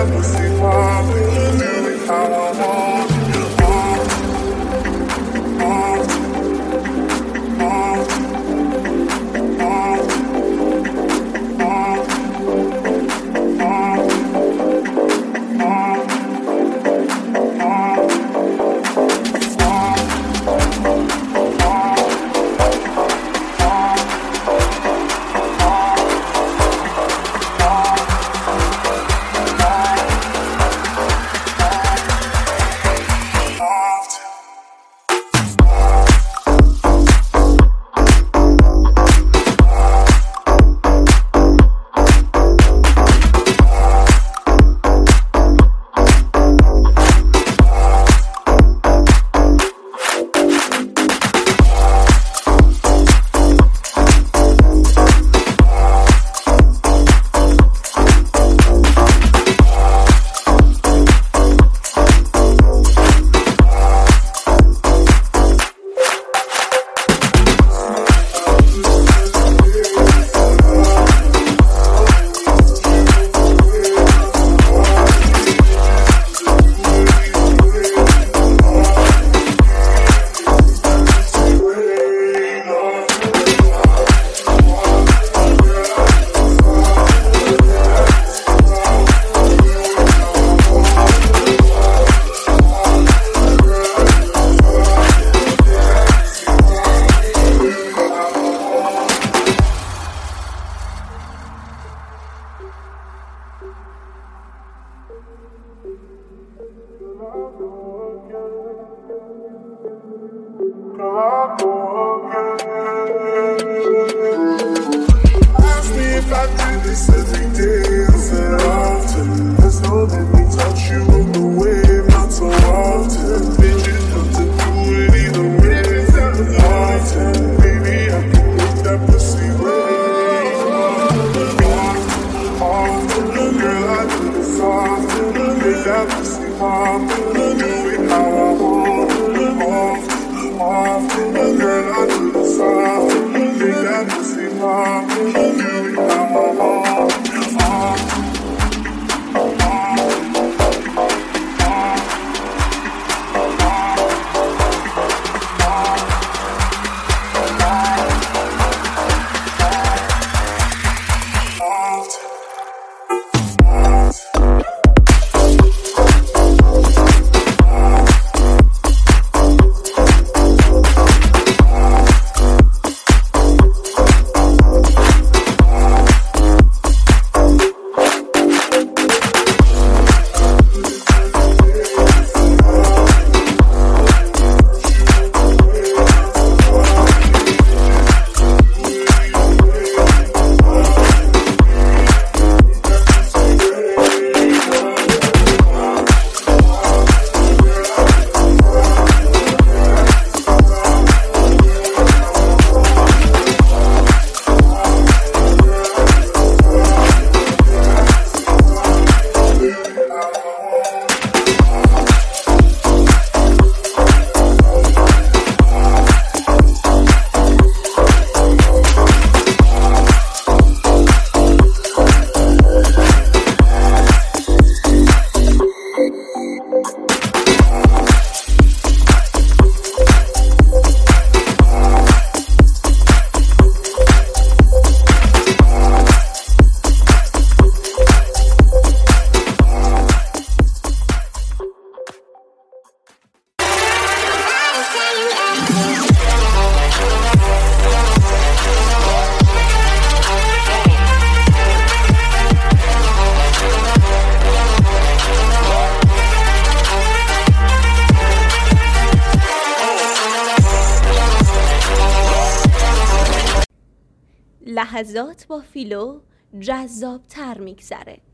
that pussy poppin', do it how I want it. Ask me if I do this every day, I said often. There's no let me touch you on the wave, not so often. Bitches come to do it either way, often. Baby, I can make that pussy rain. Often, girl, I do this often. Make that pussy poppin', do it how I want it. Often, girl, I do this often. Make that pussy poppin', do it how I want it. لحظات با فیلو جذاب تر میگذره.